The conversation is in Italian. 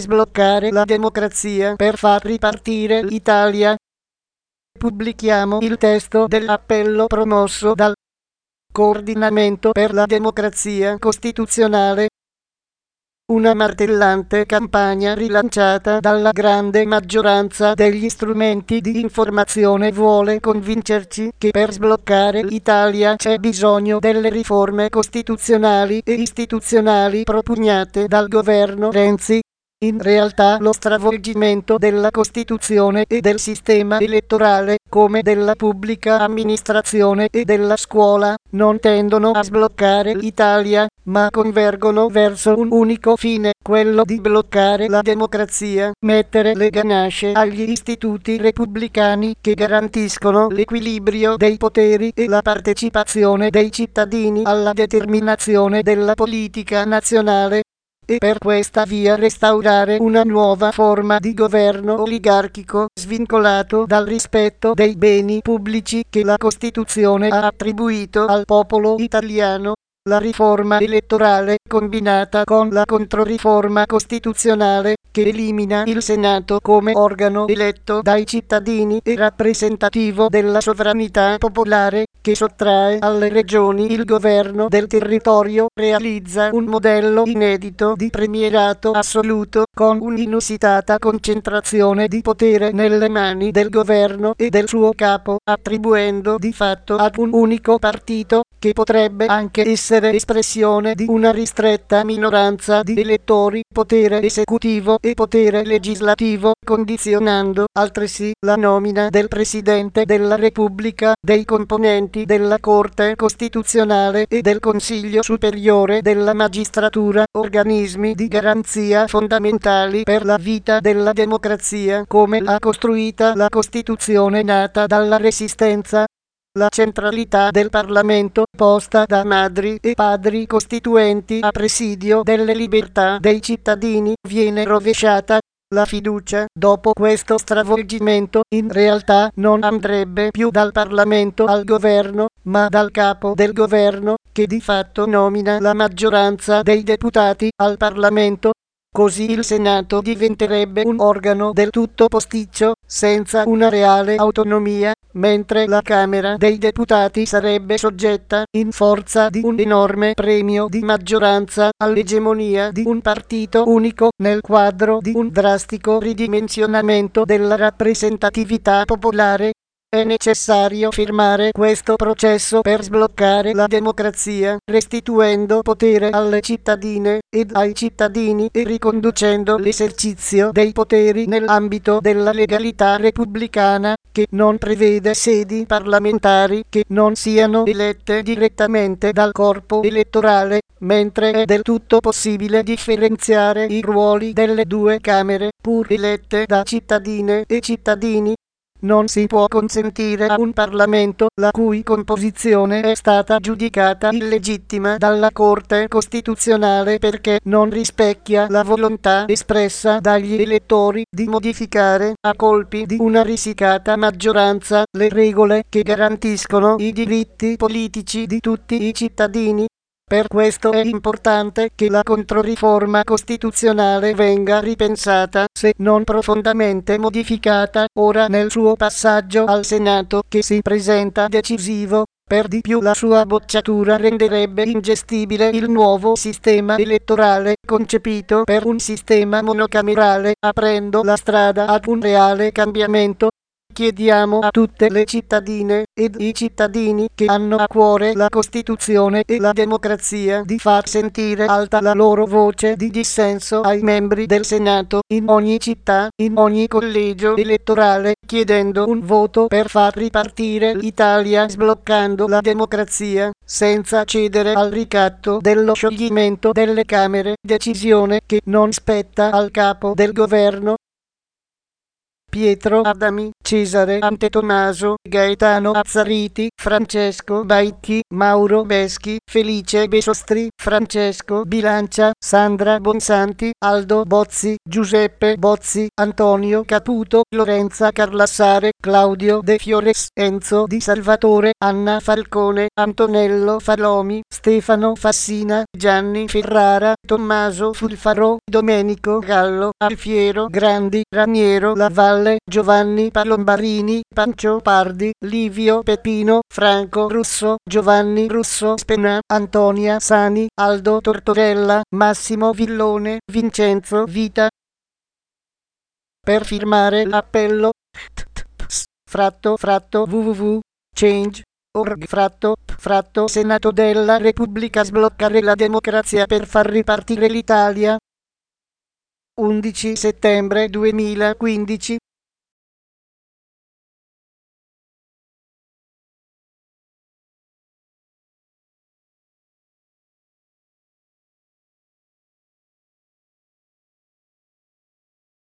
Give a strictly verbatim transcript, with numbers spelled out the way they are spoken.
Sbloccare la democrazia per far ripartire l'Italia. Pubblichiamo il testo dell'appello promosso dal Coordinamento per la Democrazia Costituzionale. Una martellante campagna rilanciata dalla grande maggioranza degli strumenti di informazione vuole convincerci che per sbloccare l'Italia c'è bisogno delle riforme costituzionali e istituzionali propugnate dal governo Renzi. In realtà lo stravolgimento della Costituzione e del sistema elettorale, come della pubblica amministrazione e della scuola, non tendono a sbloccare l'Italia, ma convergono verso un unico fine, quello di bloccare la democrazia, mettere le ganasce agli istituti repubblicani che garantiscono l'equilibrio dei poteri e la partecipazione dei cittadini alla determinazione della politica nazionale. E per questa via restaurare una nuova forma di governo oligarchico svincolato dal rispetto dei beni pubblici che la Costituzione ha attribuito al popolo italiano. La riforma elettorale combinata con la controriforma costituzionale che elimina il Senato come organo eletto dai cittadini e rappresentativo della sovranità popolare, che sottrae alle regioni il governo del territorio, realizza un modello inedito di premierato assoluto con un'inusitata concentrazione di potere nelle mani del governo e del suo capo, attribuendo di fatto ad un unico partito, che potrebbe anche essere espressione di una ristretta minoranza di elettori, potere esecutivo e potere legislativo, condizionando altresì la nomina del Presidente della Repubblica, dei componenti della Corte Costituzionale e del Consiglio Superiore della Magistratura, organismi di garanzia fondamentali per la vita della democrazia come l'ha costruita la Costituzione nata dalla Resistenza. La centralità del Parlamento, posta da madri e padri costituenti a presidio delle libertà dei cittadini, viene rovesciata. La fiducia, dopo questo stravolgimento, in realtà non andrebbe più dal Parlamento al governo, ma dal capo del governo, che di fatto nomina la maggioranza dei deputati al Parlamento. Così il Senato diventerebbe un organo del tutto posticcio, senza una reale autonomia, mentre la Camera dei Deputati sarebbe soggetta, in forza di un enorme premio di maggioranza, all'egemonia di un partito unico, nel quadro di un drastico ridimensionamento della rappresentatività popolare. È necessario firmare questo processo per sbloccare la democrazia, restituendo potere alle cittadine ed ai cittadini e riconducendo l'esercizio dei poteri nell'ambito della legalità repubblicana, che non prevede sedi parlamentari che non siano elette direttamente dal corpo elettorale, mentre è del tutto possibile differenziare i ruoli delle due Camere, pur elette da cittadine e cittadini. Non si può consentire a un Parlamento, la cui composizione è stata giudicata illegittima dalla Corte Costituzionale perché non rispecchia la volontà espressa dagli elettori, di modificare, a colpi di una risicata maggioranza, le regole che garantiscono i diritti politici di tutti i cittadini. Per questo è importante che la controriforma costituzionale venga ripensata, se non profondamente modificata, ora nel suo passaggio al Senato, che si presenta decisivo. Per di più la sua bocciatura renderebbe ingestibile il nuovo sistema elettorale, concepito per un sistema monocamerale, aprendo la strada ad un reale cambiamento. Chiediamo a tutte le cittadine ed i cittadini che hanno a cuore la Costituzione e la democrazia di far sentire alta la loro voce di dissenso ai membri del Senato, in ogni città, in ogni collegio elettorale, chiedendo un voto per far ripartire l'Italia sbloccando la democrazia, senza cedere al ricatto dello scioglimento delle Camere, decisione che non spetta al capo del governo. Pietro Adami. Cesare Antetommaso, Gaetano Azzariti, Francesco Baicchi, Mauro Beschi, Felice Besostri, Francesco Bilancia, Sandra Bonsanti, Aldo Bozzi, Giuseppe Bozzi, Antonio Caputo, Lorenza Carlassare, Claudio De Fiores, Enzo Di Salvatore, Anna Falcone, Antonello Falomi, Stefano Fassina, Gianni Ferrara, Tommaso Fulfaro, Domenico Gallo, Alfiero Grandi, Raniero Lavalle, Giovanni Palombarini, Pancio Pardi, Livio Peppino, Franco Russo, Giovanni Russo Spenà, Antonia Sani, Aldo Tortorella, Massimo Villone, Vincenzo Vita. Per firmare l'appello fratto fratto www change punto org fratto fratto Senato della Repubblica, sbloccare la democrazia per far ripartire l'Italia. undici settembre duemilaquindici